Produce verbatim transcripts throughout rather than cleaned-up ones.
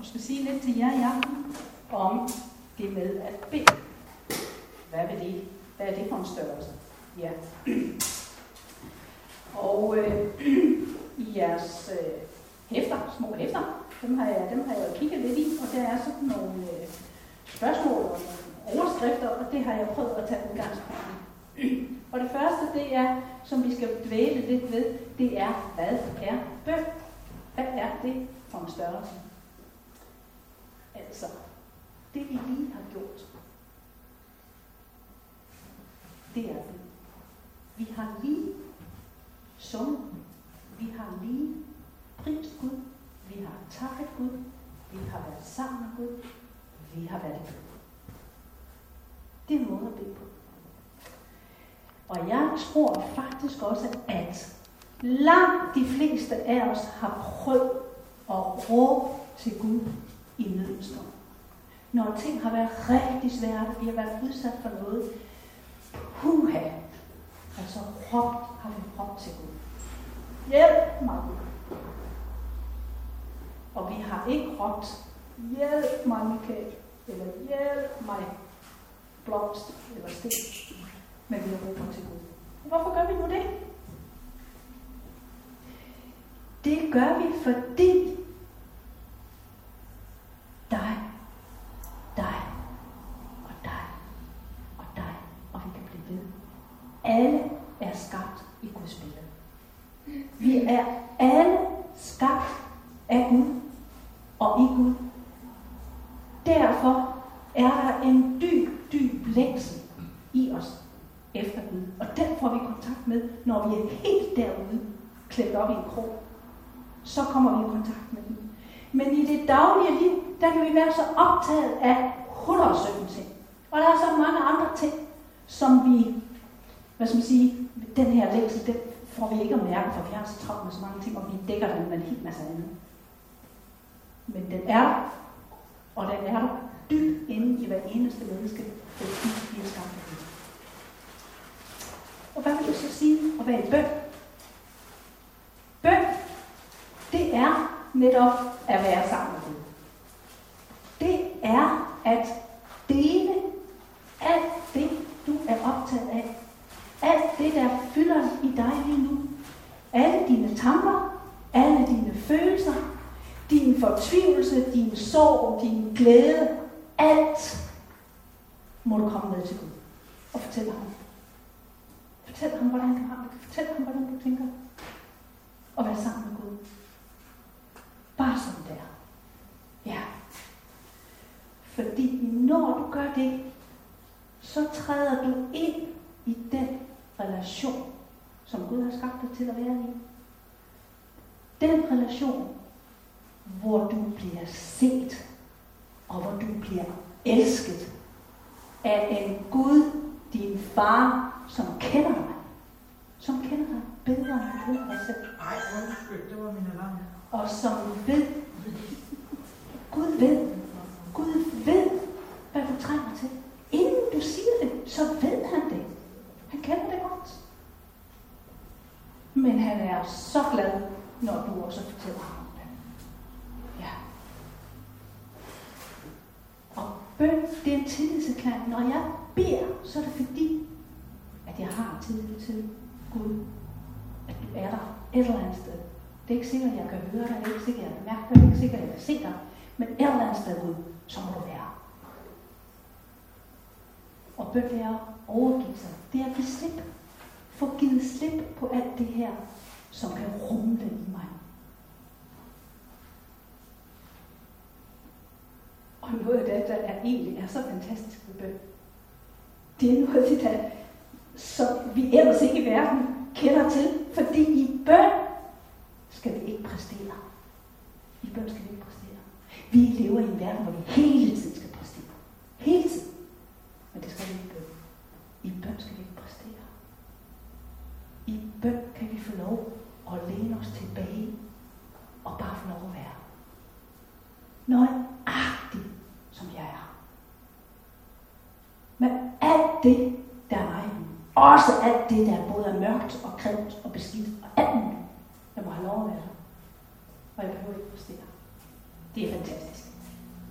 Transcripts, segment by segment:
skal sige lidt til jer i aften om det med at bede. Hvad er det? Hvad er det for en størrelse? Ja. Og øh, i jeres øh, hæfter, små hæfter, dem har, jeg, dem har jeg kigget lidt i, og der er sådan nogle øh, spørgsmål og nogle overskrifter, og det har jeg prøvet at tage udgangspunkt i. Og det første, det er, som vi skal dvæle lidt ved, det er, hvad er bøn? Hvad er det for en størrelse? Altså, det vi lige har gjort, det er det. Vi har lige sunget, vi har lige prist Gud, vi har takket Gud, vi har været sammen med Gud, vi har været i bøn. Det er en måde at bede på. Og jeg tror faktisk også, at langt de fleste af os har prøvet at råbe til Gud i nødstund. Når ting har været rigtig svære, vi har været udsat for noget, puha, altså råbt har vi råbt til Gud. Hjælp mig, Gud. Og vi har ikke råbt, hjælp mig, Michael, eller hjælp mig, blomst eller sten, men vi har råbt til Gud. Hvorfor gør vi nu det? Det gør vi, fordi dig, dig og dig og dig, og vi kan blive ved. Alle er skabt i Guds billede. Vi er alle skabt af Gud og i Gud. Derfor er der en dyb, dyb længsel i os efter Gud. Og den får vi kontakt med, når vi er helt derude, klædt op i en krog. Så kommer vi i kontakt med den. Men i det daglige liv, der kan vi være så optaget af hundrede og sytten ting. Og der er så mange andre ting, som vi, hvad skal man sige, den her længsel, den får vi ikke at mærke, for vi har så travlt med så mange ting, og vi dækker den med en helt masse andet. Men den er der, og den er der dybt inde i hver eneste menneske, fordi vi er skabt af Gud. Og hvad vil det så sige at være i bøn? Bøn, det er netop at være sammen med Gud. Det er at dele alt det, du er optaget af. Alt det, der fylder i dig lige nu. Alle dine tanker, alle dine følelser, din fortvivlelse, din sorg, din glæde, alt må du komme med til Gud og fortælle ham. Fortæl ham, hvordan du har det. Fortæl ham, hvordan du tænker. Og være sammen med Gud. Bare sådan der. Ja. Fordi når du gør det, så træder du ind i den relation, som Gud har skabt dig til at være i. Den relation, hvor du bliver set, og hvor du bliver elsket af en Gud, din far, som kender dig. Som kender dig bedre end du kender dig selv. Ej, undskyld, det var min alarm. Og som ved, Gud ved, Gud ved, hvad du trænger til. Inden du siger det, så ved han det. Han kender det godt. Men han er så glad, når du også fortæller ham det. Ja. Og bøn, det er en tillidserklæring. Når jeg beder, så er det fordi, at jeg har tillid til Gud. At du er der et eller andet sted. Det er ikke sikkert, at jeg kan høre dig. Det er ikke sikkert, at jeg kan mærke dig. Det er ikke sikkert, at jeg kan se dig. Men et eller andet sted, Gud, så må du være. Og bøn er at overgive sig. Det er at give slip. Få givet slip på alt det her, som kan rumle i mig. Og noget af det, der er egentlig er så fantastisk ved bøn, det er noget af det, der, som vi ellers ikke i verden kender til. Fordi i bøn skal vi ikke præstere. I bøn skal vi ikke præstere. Vi lever i en verden, hvor vi hele tiden skal præstere. Hele tiden. Men det skal vi ikke i bøn. I bøn skal vi ikke præstere. I bøn kan vi få lov at læne os tilbage og bare få lov at være. Nøjagtigt, som jeg er. Med alt det, der er mig. Også alt det, der både er mørkt og grimt og beskidt og alt muligt. Jeg må have lov at være der. Og jeg behøver ikke præstere. Det er fantastisk.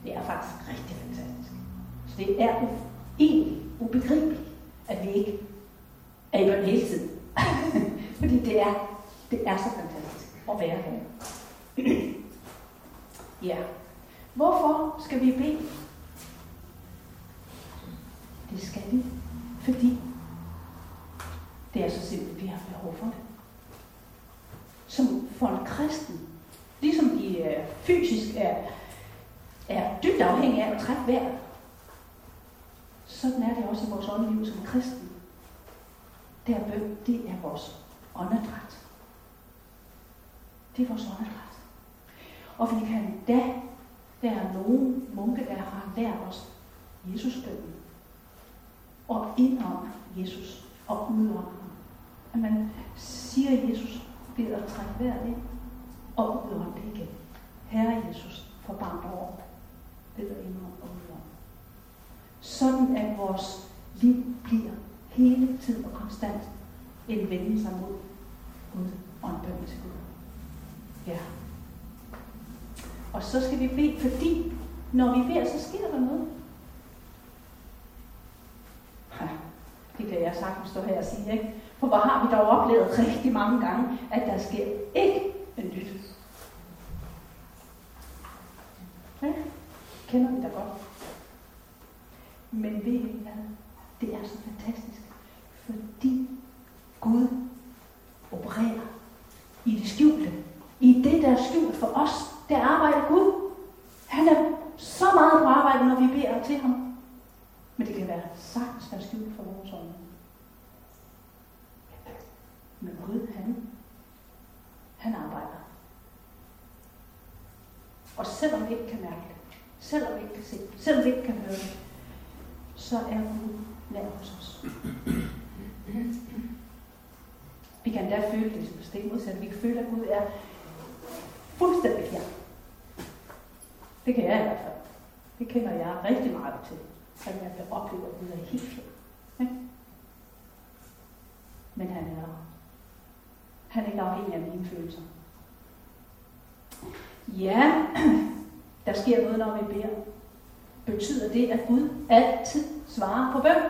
Det er faktisk rigtig fantastisk. Så det er u- egentlig ubegribeligt, at vi ikke er i bøn hele tiden. Fordi det er, det er så fantastisk at være her. Ja. Hvorfor skal vi bede? Det skal vi, fordi det er så simpelt, vi har behov for det. Som for en kristen, ligesom de øh, fysisk er, er dybt afhængige af at trække vejret, sådan er det også i vores åndeliv som kristen. Det er bøn, det er vores åndedræt. Det er vores åndedræt. Og vi kan da, der er nogle munke, der har lært os Jesusbønnen. Og indånd Jesus og udånd ham. At man siger Jesus ved at trække vejret ind og udånd det igen. Herre Jesus, forbarm dig over ved at indånd og udånd. Sådan at vores liv bliver hele tiden og konstant en vending sig mod Gud og en bøn til Gud. Ja. Og så skal vi bede, fordi når vi beder, så sker der noget. Ha, det kan jeg sagtens stå her og sige, ikke? For hvor har vi dog oplevet rigtig mange gange, at der sker ikke en nyt. Ja, kender vi da godt. Men ved I hvad? Det er så fantastisk, fordi Gud opererer i det skjulte. I det, der er skjult for os, der arbejder Gud. Han er så meget på arbejde, når vi beder til ham. Men det kan være sagtens være skjult for vores øjne. Men Gud, han, han arbejder. Og selvom vi ikke kan mærke det, selvom vi ikke kan se det, selvom vi ikke kan høre det, så er Gud nær hos os. Vi kan endda føle det som stik modsat. Vi kan føle, at Gud er fuldstændig fjern. Det kan jeg i hvert fald. Det kender jeg rigtig meget til. At jeg kan opleve, at Gud er helt fjern. Ja? Men han er der. Han er ikke afhængig af mine følelser. Ja, der sker noget, når vi beder. Betyder det, at Gud altid svarer på bøn?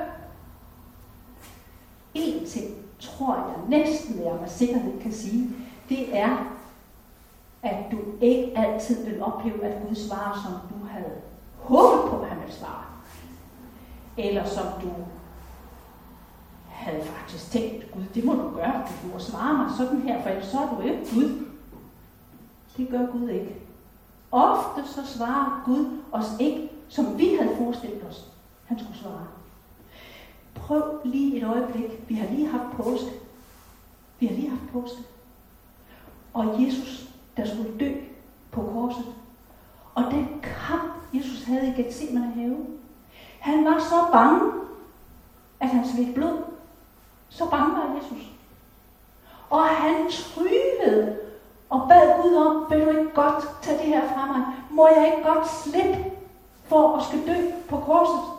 En ting, tror jeg næsten, jeg med sikkerhed kan sige, det er, at du ikke altid vil opleve, at Gud svarer, som du havde håbet på, at han ville svare. Eller som du havde faktisk tænkt, Gud, det må du gøre, du må svare mig sådan her, for ellers så er du ikke Gud. Det gør Gud ikke. Ofte så svarer Gud os ikke, som vi havde forestillet os, han skulle svare. Prøv lige et øjeblik. Vi har lige haft påske. Vi har lige haft påske. Og Jesus, der skulle dø på korset. Og den kamp, Jesus havde i Getsemane have, han var så bange, at han svedte blod. Så bange var Jesus. Og han tryllede og bad Gud om, vil du ikke godt tage det her fra mig? Må jeg ikke godt slippe for at skal dø på korset?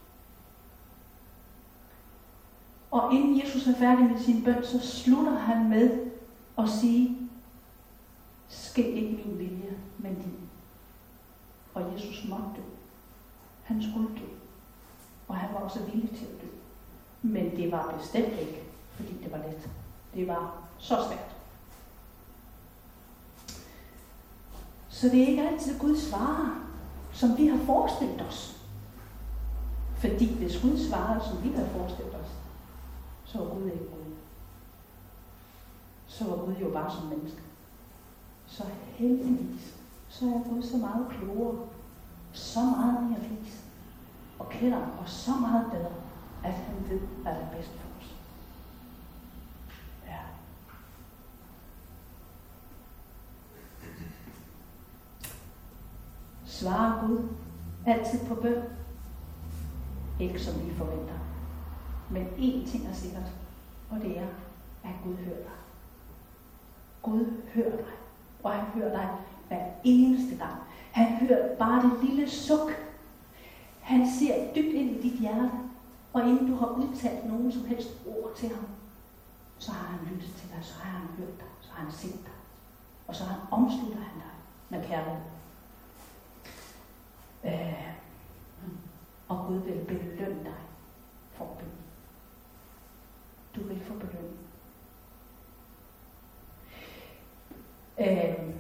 Og inden Jesus er færdig med sin bøn, så slutter han med at sige, ske ikke min vilje, men din. Og Jesus måtte dø. Han skulle dø. Og han var også villig til at dø. Men det var bestemt ikke, fordi det var let. Det var så svært. Så det er ikke altid Gud svarer, som vi har forestillet os. Fordi hvis Gud svarede, som vi havde forestillet os, så var Gud ikke Gud. Så var Gud jo bare som menneske. Så heldigvis, så er Gud så meget klogere, så meget mere vis, og kender os så meget bedre, at han ved, hvad der er bedst for os. Ja. Svarer Gud altid på bøn? Ikke som vi forventer. Men én ting er sikkert, og det er, at Gud hører dig. Gud hører dig, og han hører dig hver eneste gang. Han hører bare det lille suk. Han ser dybt ind i dit hjerte, og inden du har udtalt nogen som helst ord til ham, så har han lyttet til dig, så har han hørt dig, så har han set dig, og så har han omsluttet han dig med kærlighed. Øh, og Gud vil belønne dig for at bede. Du vil få belønning. Øh,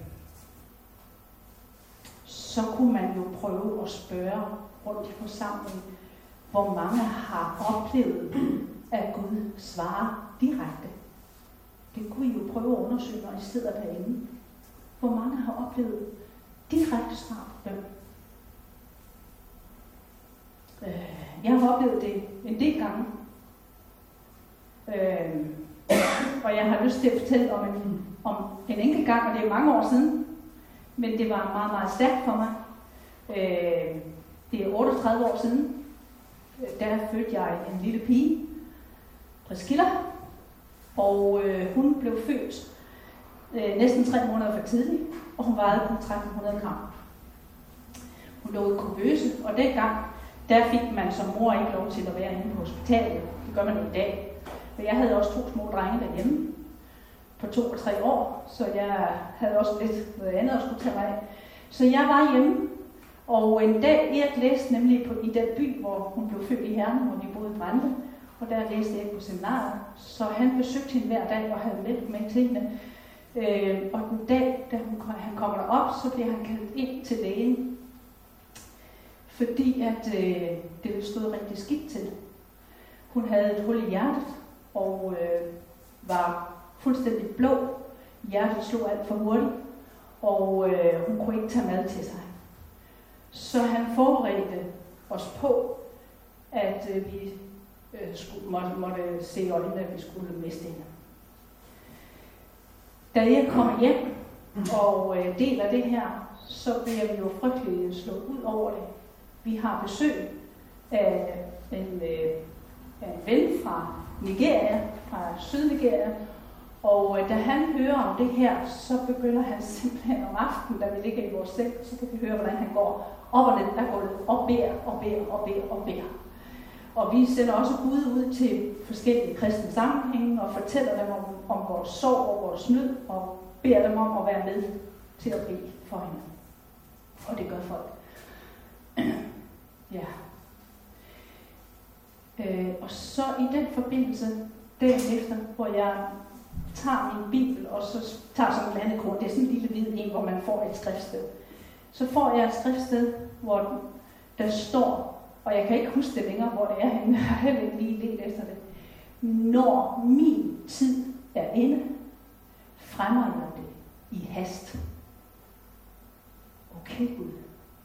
så kunne man jo prøve at spørge rundt i forsamlingen, hvor mange har oplevet, at Gud svarer direkte. Det kunne I jo prøve at undersøge, når I sidder derinde. Hvor mange har oplevet direkte svar på bøn. Jeg har oplevet det en del gange. Og jeg har lyst til at fortælle om en, om en enkelt gang, og det er mange år siden. Men det var meget, meget stærkt for mig. Det er otteogtredive år siden. Der fødte jeg en lille pige, Priscilla, og øh, hun blev født øh, næsten tre måneder for tidligt, og hun vejede kun tretten hundrede gram. Hun lå i kuvøse, og dengang, der fik man som mor ikke lov til at være inde på hospitalet. Det gør man i dag. Men jeg havde også to små drenge derhjemme på to og tre år, så jeg havde også lidt noget andet at skulle tage mig af. Så jeg var hjemme, og en dag, Erik læste nemlig på, i den by, hvor hun blev født i Herning, hvor vi boede i Brande, og der læste jeg på seminariet, så han besøgte hende hver dag og havde med, med til hende. Øh, og den dag, da hun, han kommer derop, så bliver han kaldt ind til lægen, fordi at øh, det stod rigtig skidt til. Hun havde et hul i hjertet og øh, var fuldstændig blå. Hjertet slog alt for hurtigt, og øh, hun kunne ikke tage mad til sig. Så han forberedte os på, at øh, vi øh, skulle, måtte, måtte se øjnene, at vi skulle miste hende. Da jeg kommer hjem og øh, deler det her, så bliver vi jo frygteligt slået ud over det. Vi har besøg af en, øh, af en ven fra Nigeria, fra Sydnigeria, og øh, da han hører om det her, så begynder han simpelthen om aftenen, da vi ligger i vores seng, så kan vi høre, hvordan han går op og ned ad gulvet og beder og beder og beder og beder. Og vi sender også Gud ud til forskellige kristne sammenhænge og fortæller dem om, om vores sorg og vores nød og beder dem om at være med til at bede for hende. Og det gør folk. Ja. Øh, og så i den forbindelse, dagen efter, hvor jeg tager min bibel og så tager sådan en landekort, det er sådan en lille hvid en, hvor man får et skriftsted. Så får jeg et skriftsted, hvor der står, og jeg kan ikke huske det længere, hvor det er henne, jeg har heller ikke lige let efter det. Når min tid er inde, fremmer jeg det i hast. Okay, Gud.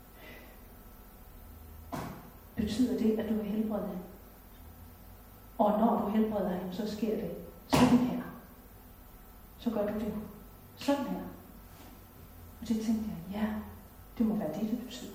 Betyder det, at du vil helbrede hende? Og når du helbreder hende, så sker det sådan her. Så gør du det sådan her. Og det tænkte jeg, ja, det må være det, det betyder.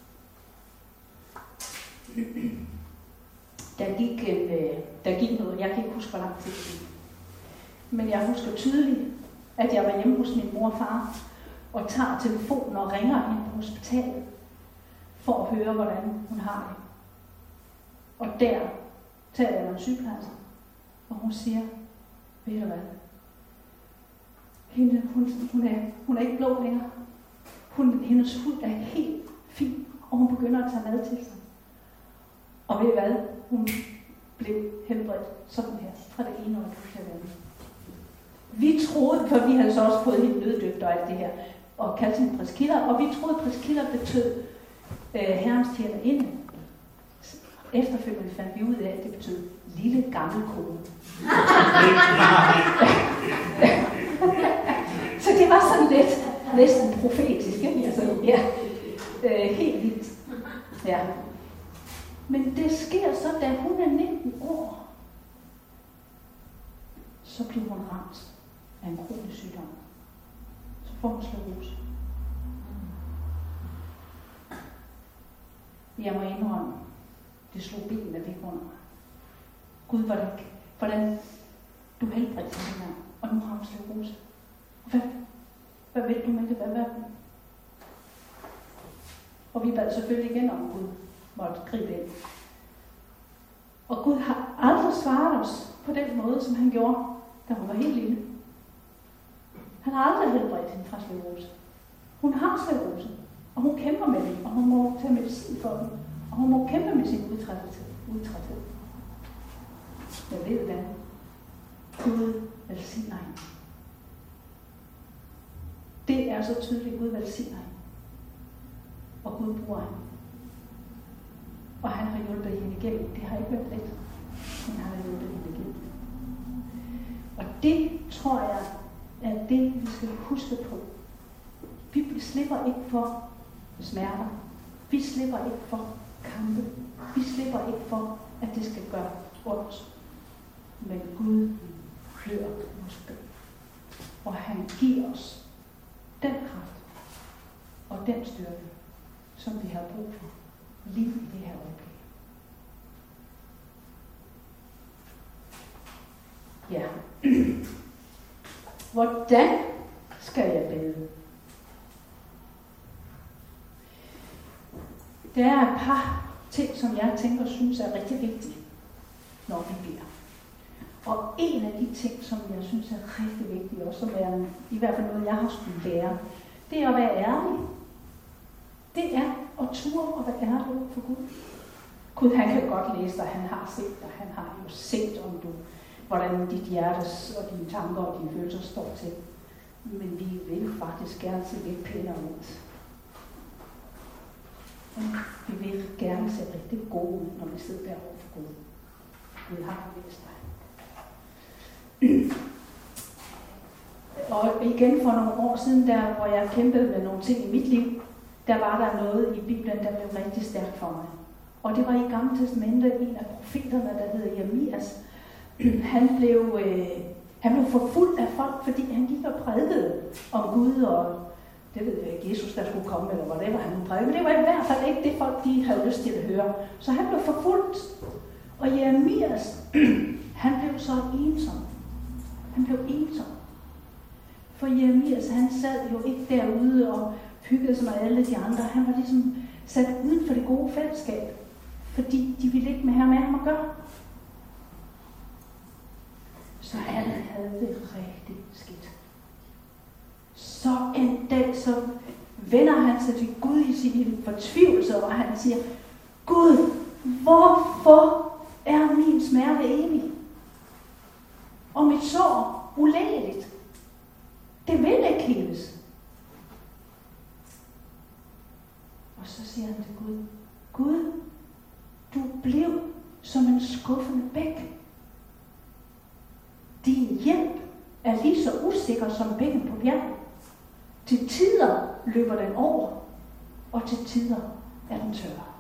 Der gik, en, der gik noget, jeg kan ikke huske, hvor lang tid det gik. Men jeg husker tydeligt, at jeg var hjemme hos min mor og far, og tager telefonen og ringer ind på hospitalet, for at høre, hvordan hun har det. Og der taler jeg med en sygeplejerske, og hun siger, ved du hvad, hende, hun, hun, er, hun er ikke blå længere. Hun, hendes hud er helt fin, og hun begynder at tage mad til sig. Og ved hvad, hun blev helbredt sådan her, fra det ene øjeblik til det andet. Vi troede, for vi havde så også fået helt nøddøbt og alt det her, og kaldte hende Priscilla, og vi troede, Priscilla betød øh, herrens tjenerinde. Efterfølgende fandt vi ud af, at det betød lille gammel kone. Så det var sådan lidt næsten profetisk, ikke? Altså, ja, øh, helt vildt. Ja. Men det sker så, da hun er nitten år, så bliver hun ramt af en kronisk sygdom. Så får hun sklerose. Jeg må indrømme, det slog benene væk under mig. Gud, hvordan, hvordan du helbredte hende her, og nu har hun sklerose. Hvad, hvad vil du med det? Hvad, hvad? Og vi bad selvfølgelig igen om, Gud måtte gribe ind. Og Gud har aldrig svaret os på den måde, som han gjorde, da hun var helt lille. Han har aldrig helbredt hende fra sklerose. Hun har sklerose, og hun kæmper med det, og hun må tage medicin for den. Og hun må kæmpe med sin udtræthed. udtræthed. Jeg ved hvad. Gud velsigner hende. Det er så tydeligt, Gud velsigner hende. Og Gud bruger hende. Og han har hjulpet hende igennem. Det har ikke været let, men han har hjulpet hende igennem. Og det tror jeg er det, vi skal huske på. Vi slipper ikke for smerter. Vi slipper ikke for kampe. Vi slipper ikke for, at det skal gøre ondt. Men Gud hører vores bøn. Og han giver os den kraft og den styrke, som vi har brug for lige i det her øjeblik. Ja. Hvordan skal jeg bede? Der er et par ting, som jeg tænker synes er rigtig vigtige, når vi beder. Og en af de ting, som jeg synes er rigtig vigtige, og som er i hvert fald noget, jeg har skulle lære, det er at være ærlig. Det er at ture og være ærlig over for Gud. Gud, han kan godt læse dig, han har set dig, han har jo set, om du, hvordan dit hjertes og dine tanker og dine følelser står til. Men vi vil faktisk gerne se lidt pænere ud. Vi vil gerne se rigtig gode ud, når vi sidder derovre for Gud. Gud har læst dig. Og igen for nogle år siden, der, hvor jeg kæmpede med nogle ting i mit liv, der var der noget i Bibelen, der blev rigtig stærkt for mig. Og det var i Gamle Testamentet en af profeterne, der hed Jeremias. Han blev, øh, han blev forfulgt af folk, fordi han gik og prædikede om Gud, og det ved jeg ikke, Jesus der skulle komme, eller hvad det var, han prædikede. Men det var i hvert fald ikke det folk, de havde lyst til at høre. Så han blev forfulgt. Og Jeremias, han blev så ensom. Han blev ensom. For Jeremias, han sad jo ikke derude og hyggede sig med alle de andre. Han var ligesom sat uden for det gode fællesskab, fordi de ville ikke med have med ham at gøre. Så han havde det rigtig skidt. Så en dag, så vender han sig til Gud i sin fortvivlelse, og han siger, Gud, hvorfor er min smerte evig? Og mit sår ulægeligt. Det vil ikke heles. Og så siger han til Gud, Gud, du blev som en skuffende bæk. Din hjælp er lige så usikker som bækken på bjerget. Til tider løber den over, og til tider er den tør.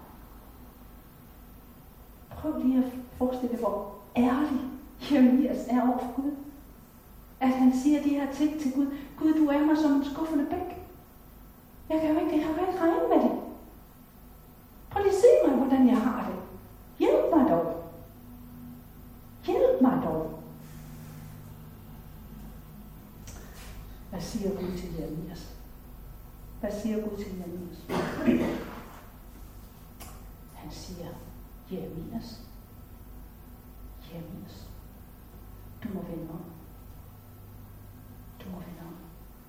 Prøv lige at forestille dig, hvor ærlig Jeremias er over for Gud. At han siger de her ting til Gud. Gud, du er mig som en skuffende bæk. Jeg kan jo ikke, jeg kan jo ikke regne med det. Prøv lige at se mig, hvordan jeg har det. Hjælp mig dog. Hjælp mig dog. Hvad siger Gud til Jeremias? Hvad siger Gud til Jeremias? Han siger, Jeremias, Jeremias, du må vende om. Du må vende om.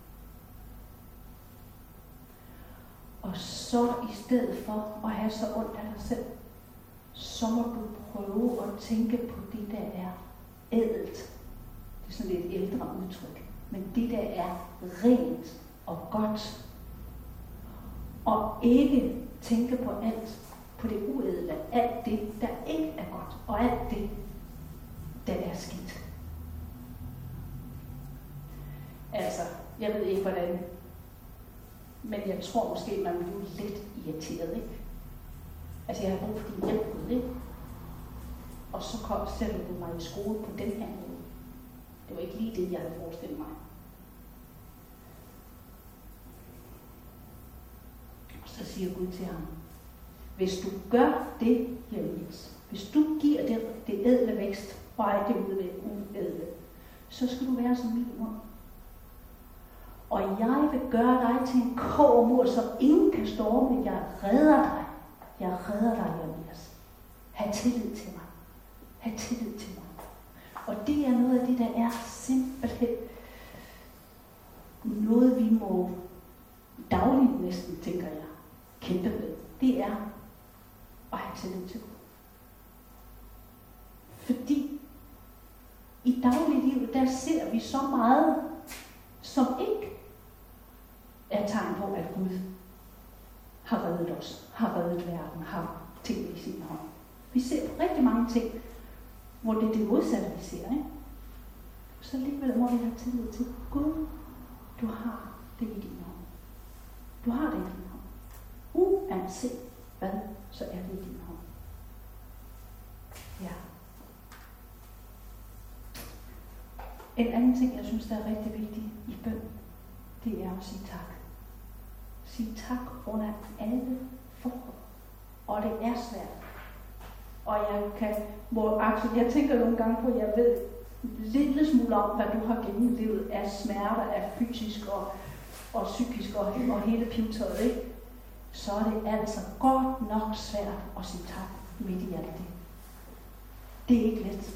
Og så i stedet for at have så ondt af dig selv, så må du prøve at tænke på det, der er ædelt. Det er sådan et ældre udtryk. Men det, der er rent og godt. Og ikke tænke på alt, på det uædle, alt det, der ikke er godt, og alt det, der er skidt. Altså, jeg ved ikke hvordan, men jeg tror måske, man bliver lidt irriteret, ikke? Altså, jeg har brug for din hjælp, Gud, ikke? Og så kom, sætter du mig i skole på den her måde. Det var ikke lige det, jeg havde forestillet mig. Og så siger Gud til ham, hvis du gør det, Jeremias, hvis du giver det, det ædle vækst, og ej det uædle, så skal du være som min mund. Og jeg vil gøre dig til en kobbermur, som ingen kan storme. Jeg redder dig. Jeg redder dig, Jeremias. Ha' tillid til mig. Ha' tillid til mig. Og det er noget af det, der er simpelthen noget, vi må dagligt næsten, tænker jeg, kæmpe med. Det er og have tillid til Gud. Fordi i dagliglivet, der ser vi så meget, som ikke er tegn på, at Gud har reddet os, har reddet verden, har ting i sin hånd. Vi ser på rigtig mange ting, hvor det er det modsatte, vi ser. Ikke? Så alligevel må vi have tillid til Gud. Du har det i din hånd. Du har det i din hånd. Uanset hvad, så er det i din hånd. Ja. En anden ting, jeg synes, der er rigtig vigtig i bøn, det er at sige tak. Sige tak under alle forhold. Og det er svært. Og jeg kan, hvor Axel, jeg tænker nogle gange på, at jeg ved lidt smule om, hvad du har gennemlevet af smerter, af fysisk og, og psykisk og, og hele pivetøjet, ikke? Så er det altså godt nok svært at sige tak midt i alt det. Det er ikke let.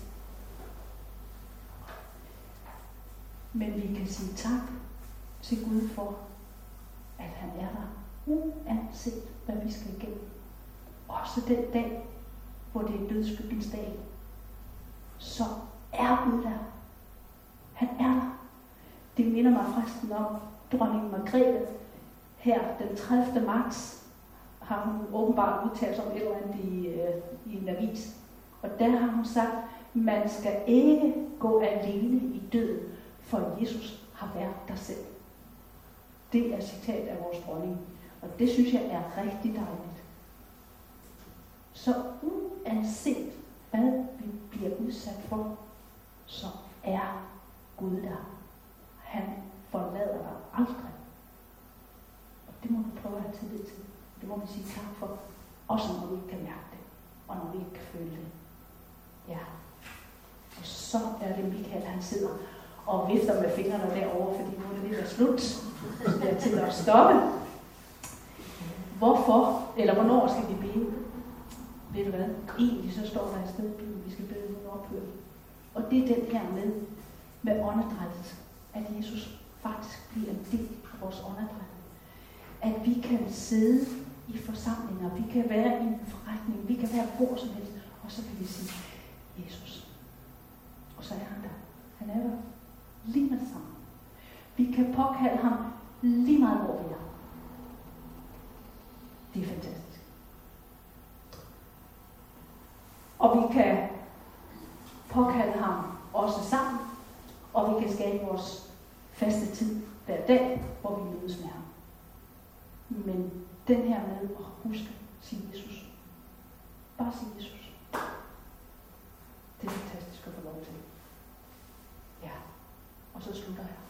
Men vi kan sige tak til Gud for, at han er der, uanset hvad vi skal igennem. Også den dag, hvor det er dødsbyggens dag, så er Gud der. Han er der. Det minder mig forresten om dronning Margrethe. Her den tredivte marts har hun åbenbart udtalt om et eller andet i, øh, i en avis. Og der har hun sagt, man skal ikke gå alene i døden, for Jesus har været der selv. Det er citat af vores dronning. Og det synes jeg er rigtig dejligt. Så uanset hvad vi bliver udsat for, så er Gud der. Han forlader dig aldrig. Og det må vi prøve at have tillid til. Det må vi sige tak for. Også når vi ikke kan mærke det. Og når vi ikke kan føle det. Ja. Og så er det Michael, han sidder og vifter med fingrene derovre, fordi nu er det lige ved slut. Så det er til at stoppe. Hvorfor, eller hvornår skal vi bede? Ved du hvad? Egentlig så står der et sted i Bibelen, vi skal bede uden ophør. Og det er den her med, med åndedrættet. At Jesus faktisk bliver en del af vores åndedræt. At vi kan sidde i forsamlinger, vi kan være i en forretning, vi kan være hvor som helst, og så kan vi sige, Jesus. Og så er han der. Han er der lige med det samme. Vi kan påkalde ham lige meget, hvor vi er. Det er fantastisk. Og vi kan påkalde ham også sammen, og vi kan skabe vores faste tid hver dag, hvor vi mødes med ham. Men den her med at huske at sige Jesus. Bare sige Jesus. Det er fantastisk at få lov til. Ja. Og så slutter jeg.